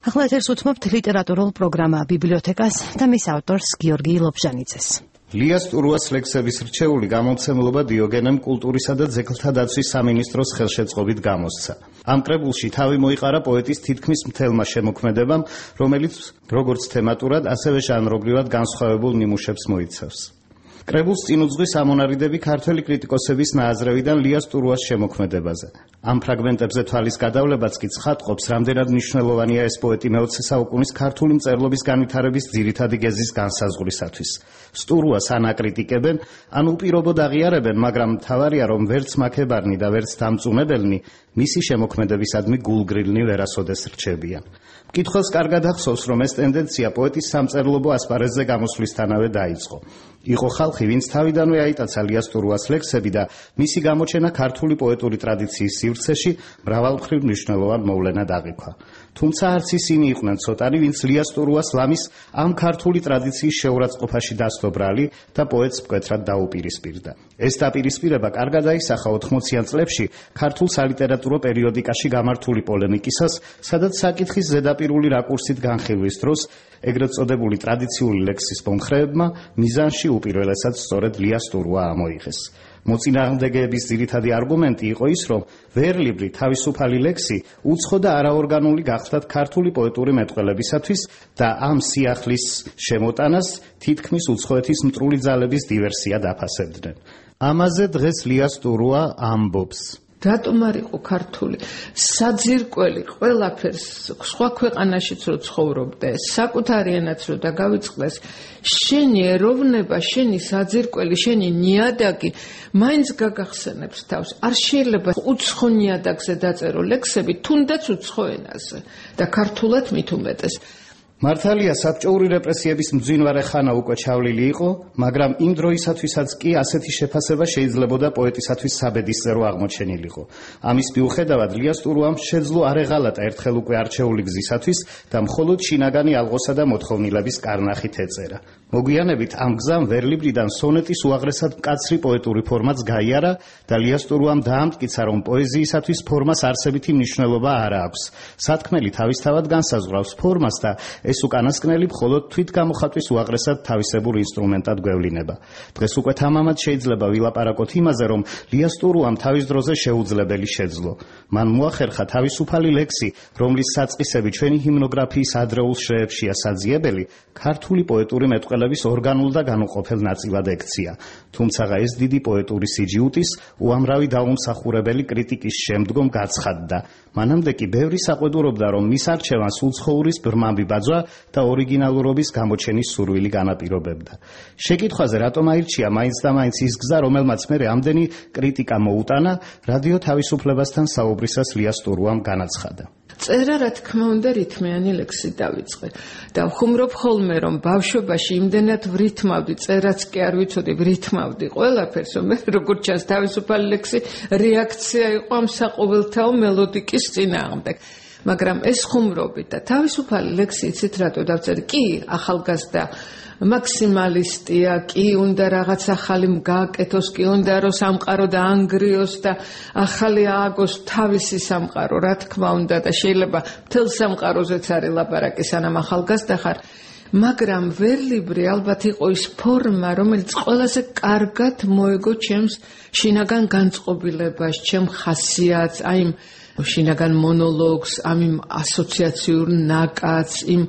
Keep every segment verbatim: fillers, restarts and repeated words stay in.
ახლა ეთერს უთმობთ ლიტერატურულ პროგრამა ბიბლიოთეკას და მის ავტორს გიორგი ლობჟანიძეს. ლიას ტურუას ლექსების რჩეული გამომცემლობა დიოგენემ კულტურისა და ძეგლთა დაცვის სამინისტროს ხელშეწყობით გამოსცა. ამ კრებულში თავი მოიყარა პოეტის თითქმის მთელმა შემოქმედებამ, რომელიც როგორც თემატურად, ასევე ჟანრობრივად განსხვავებულ ნიმუშებს მოიცავს. კრებულს წინ უძღვის ამონარიდები ქართველი კრიტიკოსების ნააზრევიდან ლიას ტურუას შემოქმედებაზე. ამ ფრაგმენტებზე თვალის გადავლებაც კი ცხადყოფს, რამდენად მნიშვნელოვანია ეს პოეტი მეოცე საუკუნის ქართული მწერლობის განვითარების ძირითადი გეზის განსაზღვრისათვის. სტურუას ან აკრიტიკებენ, ან უპირობოდ აღიარებენ, მაგრამ მთავარია, რომ ვერც მაქებარნი და ვერც დამწუნებელნი მისი შემოქმედებისადმი გულგრილნი ვერასოდეს რჩებიან. მკითხველს კარგად ახსოვს, რომ ეს ტენდენცია პოეტის სამწერლობო ასპარეზზე გამოსვლისთანავე დაიწყო. იყო ხალხი, ვინც თავიდანვე აიტაცა ლიას ტურუას ლექსები და მისი გამოჩენა ქართული პოეტური ტრადიციის სივრცეში მრავალმხრივ მნიშვნელოვან მოვლენად აღიქვა. თუმცა არც ისინი იყვნენ ცოტანი, ვინც ლიას ტურუას ლამის ამ ქართული ტრადიციის შეურაცხყოფაში დასდო ბრალი და პოეტს მკვეთრად დაუპირისპირდა. ეს დაპირისპირება კარგად აისახა ოთხმოციან წლებში ქართულ სალიტერატურო პერიოდიკაში გამართული პოლემიკისას, სადაც საკითხის ზედაპირული რაკურსით განხილვის დროს ეგრეთ წოდებული ტრადიციული ლექსის მომხრეებმა მიზანში უპირველესად სწორედ ლიას ტურუა ამოიღეს. მოწინააღმდეგეების ძირითადი არგუმენტი იყო ის, რომ ვერლიბრი თავისუფალი ლექსი უცხო და არაორგანული გახდათ ქართული პოეტური მეტყველებისათვის და ამ სიახლის შემოტანას თითქმის უცხოეთის მტრული ძალების დივერსიად აფასებდნენ. ამაზე დღეს ლიას ტურუა ამბობს. რატომ არ იყო ქართული საძირკველი ყველაფერს სხვა ქვეყანაშიც რო ცხოვრობდე, საკუთარი ენაც რო დაგავიწყდეს, შენი ეროვნება, შენი საძირკველი, შენი ნიადაგი მაინც გაგახსენებს თავს. არ შეიძლება უცხო ნიადაგზე დაწერო ლექსები, თუნდაც უცხო ენაზე და ქართულად მით უმეტეს. მართალია საბჭოური რეპრესიების მძვინვარე ხანა უკვე ჩავლილი იყო, მაგრამ იმ დროისათვისაც კი ასეთი შეფასება შეიძლებოდა პოეტისათვის საბედისწერო აღმოჩენილიყო. ამის მიუხედავად ლიას ტურუამ შეძლო არეღალატა ერთხელ უკვე არჩეული გზისათვის და მხოლოდ შინაგანი ალღოსა და მოთხოვნილების კარნახით ეწერა. მოგვიანებით ამ გზამ ვერლიბრიდან სონეტის უაღრესად მკაცრი პოეტური ფორმაც გაიარა და ლიას ტურუამ დაამტკიცა, რომ პოეზიისათვის ფორმას არსებითი მნიშვნელობა არ აქვს. სათქმელი თავისთავად განსაზღვრავს ფორმას და ეს უკანასკნელი მხოლოდ თვით გამოხატვის უაღრესად თავისებურ ინსტრუმენტად გვევლინება. დღეს უკვე თამამად შეიძლება ვილაპარაკოთ იმაზე, რომ ლიას ტურუამ თავის დროზე შეუძლებელი შეძლო. მან მოახერხა თავისუფალი ლექსი, რომლის საწყისები ჩვენი ჰიმნოგრაფიის ადრეულ შრეებშია საძიებელი, ქართული პოეტური მეტყველების ორგანულ და განუყოფელ ნაწილად ექცია. თუმცა ეს დიდი პოეტური სიჯიუტის უამრავი დაუმსახურებელი კრიტიკის შემდგომ გაცხადდა. მანამდე კი ბევრი საყვედურობდა, რომ მის არჩევანს უცხოურის ბრმამბი ბაძვა და ორიგინალურობის გამოჩენის სურვილი განაპირობებდა. შეკითხვაზე, რატომ აირჩია მაინც და მაინც ის გზა, რომელმაც მერე ამდენი კრიტიკა მოუტანა, რადიო თავისუფლებასთან საუბრისას ლიას ტურუამ განაცხადა. წერა, რა თქმა უნდა, რითმიანი ლექსი დავიწყე და ვხუმრობ ხოლმე, რომ ბავშვობაში იმდენად ვრითმავდი, წერაც კი არ ვიცოდი, ვრითმავდი ყველაფერს, რომ როგორც ჩანს თავისუფალი ლექსი რეაქცია იყო ამ საყოველთაო მელოდიკის წინააღმდეგ. მაგრამ ეს ხუმრობით და თავისუფალი ლექსი იცით რატო დავწერე? კი, ახალგაზრდა მაქსიმალისტია, კი უნდა რაღაც ახალი გააკეთოს, კი უნდა რომ სამყარო დაანგრიოს და ახალი ააგოს თავისი სამყარო, რა თქმა უნდა, და შეიძლება მთელ სამყაროზეც არის ლაპარაკი, სანამ ახალგაზრდა ხარ. მაგრამ ვერლიბრი ალბათ იყო ის ფორმა, რომელიც ყველაზე კარგად მოეგო ჩემს შინაგან განწყობილებას, ჩემ ხასიათს, აი იმ შინაგან მონოლოგს, ამ იმ ასოციაციურ ნაკადს, იმ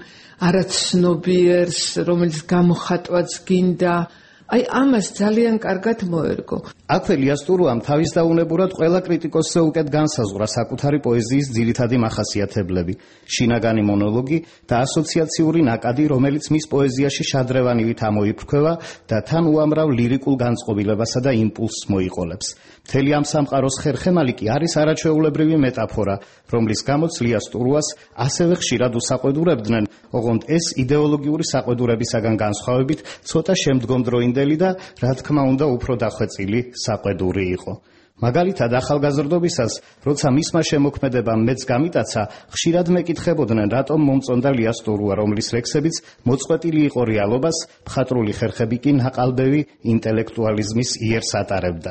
არაცნობიერს, რომელიც გამოხატვაც გინდა. აი ამას ძალიან კარგად მოერგო. აქვე ლიას ტურუამ თავის დაუნებურად ყველა კრიტიკოსზე უკეთ განსაზღვრა საკუთარი პოეზიის ძირითადი მახასიათებლები, შინაგანი მონოლოგი და ასოციაციური ნაკადი, რომელიც მის პოეზიაში შადრევანივით ამოიფრქვევა და თან უამრავ ლირიკულ განწყობილებასა და იმპულსს მოიყოლებს. მთელი ამ სამყაროს ხერხემალი კი არის არაჩვეულებრივი მეტაფორა, რომლის გამოც ლიას ტურუას ასევე ხშირად უსაყვედურებდნენ, ოღონდ ეს იდეოლოგიური საყვედურებისაგან განსხვავებით ცოტა შემდგომდროინდელი და რა თქმა უნდა უფრო დახვეწილი საყვედური იყო. მაგალითად ახალგაზრდობისას, როცა მისმა შემოქმედებამ მეც გამიტაცა, ხშირად მეკითხებოდნენ, რატომ მომწონდა ლიას ტურუა, რომლის ლექსებიც მოწყვეტილი იყო რეალობას, მხატვრული ხერხები კი ნაყალბევი ინტელექტუალიზმის იერს ატარებდა.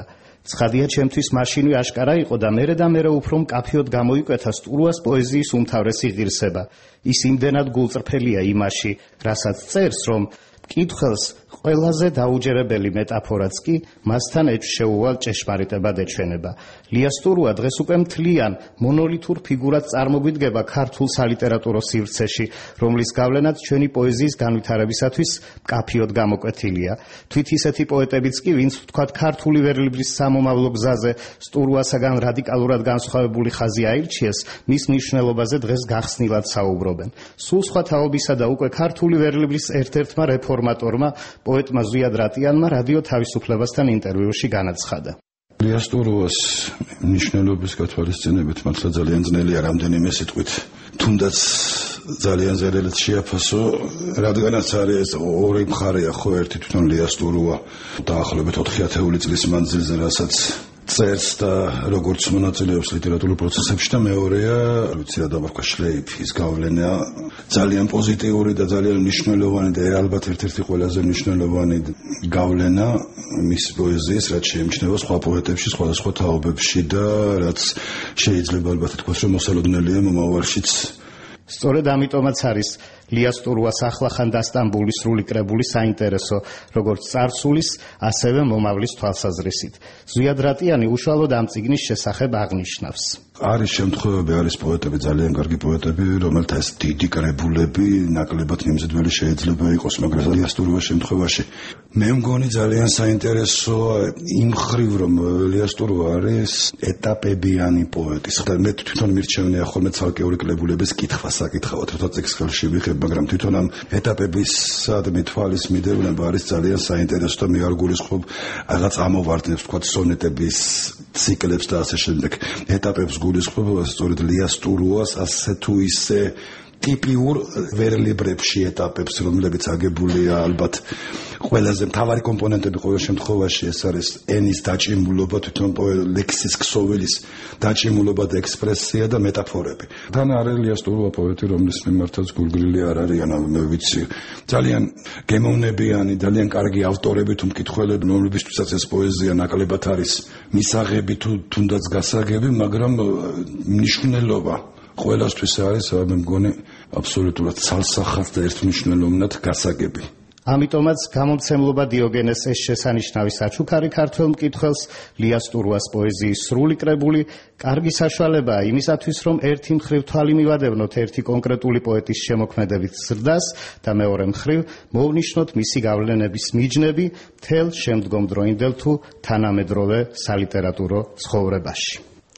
ცხადია, ჩემთვის მაშინვე აშკარა იყო და მერე და მერე უფრო მკაფიოდ გამოიკვეთა სტურუას პოეზიის უმთავრესი ღირსება. ის იმდენად გულწრფელია იმაში, რასაც წერს, რომ მკითხველს ყველაზე დაუჯერებელი მეტაფორაც კი მასთან ეჩვეუვალ ჭეშმარიტებად ეჩვენება. ლია სტურუა დღეს უკვე მთლიან მონოლითურ ფიგურად წარმოგვიდგება ქართულ სალიტერატურო სივრცეში, რომლის გავლენაც ჩვენი პოეზიის განვითარებისათვის მკაფიოდ გამოკვეთილია. თვით ისეთი პოეტებიც კი, ვინც ვთქვათ ქართული ვერლიბრის სამომავლო გზაზე სტურუასაგან რადიკალურად განსხვავებული ხაზი აირჩიეს, მის მნიშვნელობაზე დღეს გახსნილად საუბრობენ. სულ სხვა თაობისა და უკვე ქართული ვერლიბრის ერთ-ერთმა რეფორმატორმა პოეტმა ზვიად რატიანმა რადიო თავისუფლებასთან ინტერვიუში განაცხადა. ლია სტურუას მნიშვნელობის გათვალისწინებით მართლა ძალიან ძნელია რამდენიმე სიტყვით თუნდაც ძალიან ზედელად შეაფასო, რადგანაც არის ორი მხარეა ხო, ერთი თვითონ ლია სტურუა დაახლოებით ოთხი ათეული წლის მანძილზე, რასაც წერს და როგორც მონაწილეობს ლიტერატურულ პროცესებში და მეორეა, ვიცი რა დავარქვა შლეიფის გავლენა, ძალიან პოზიტიური და ძალიან მნიშვნელოვანი და ალბათ ერთ-ერთი ყველაზე მნიშვნელოვანი გავლენა მის პოეზიის, რაც შეიმჩნევა სხვა პოეტებში, სხვადასხვა თაობებში და რაც შეიძლება ალბათ ითქვას, რომ მოსალოდნელია მომავალშიც. სწორედ ამიტომაც არის ლია სტურუას ახლახან დასტამბული სრული კრებული საინტერესო, როგორც წარსულის, ასევე მომავლის თვალსაზრისით. ზვიად რატიანი უშუალოდ ამ წიგნის შესახებ აღნიშნავს. არის შემთხვევები, არის პოეტები, ძალიან კარგი პოეტები, რომელთა ეს დიდი კრებულები ნაკლებად მიმზიდველი შეიძლება იყოს, მაგრამ ლია სტურუას შემთხვევაში მე მგონი ძალიან საინტერესოა იმ მხრივ, რომ ლია სტურუა არის ეტაპებიანი პოეტი. მე თვითონ მირჩევნია ხოლმე ცალკეული კრებულების კითხვა საკითხავად, როცა წიგნს ხელში ვიღებ, მაგრამ თვითონ ამ ეტაპებისადმი თვალის მიდევნება არის ძალიან საინტერესო და მე არ გულისხმობ რაღაც ამოვარდნებს, თქვა სონეტების ციკლებს და ასე შემდეგ ეტაპებს გულისხმობ, სწორედ ლია სტურუას ასე თუ ისე ტიპიურ ვერლიბრებში ეტაპებს, რომლებიც აგებულია ალბათ ყველაზე მთავარი კომპონენტები ყოველ შემთხვევაში ეს არის ენის დაჭიმულობა, თვითონ ლექსის ქსოვილის დაჭიმულობა და ექსპრესია და მეტაფორები. თან არის ლია სტურუა პოეტი, რომლის მიმართაც გულგრილი არ არიან, მე ვიცი, ძალიან გემოვნებიანი, ძალიან კარგი ავტორები თუ მკითხველები, რომლებისთვისაც ეს პოეზია ნაკლებად არის მისაღები თუ თუნდაც გასაგები, მაგრამ მნიშვნელობა ყველასთვის არის, მე მგონი, აბსოლუტურად ცალსახად და ერთმნიშვნელოვნად გასაგები. ამიტომაც გამომცემლობა დიოგენეს ეს შესანიშნავი საჩუქარი ქართველ მკითხველს ლია სტურუას პოეზიის სრული კრებული კარგი საშუალებაა იმისათვის, რომ ერთი მხრივ თვალი მივადევნოთ ერთი კონკრეტული პოეტის შემოქმედებით ზრდას და მეორე მხრივ მოვნიშნოთ მისი გავლენების მიჯნები მთელ შემდგომდროინდელ თუ თანამედროვე სალიტერატურო ცხოვრებაში.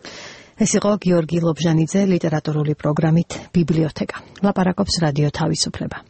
ეს იყო გიორგი ლობჟანიძე ლიტერატურული პროგრამით ბიბლიოთეკა. ლაპარაკობს რადიო თავისუფლება.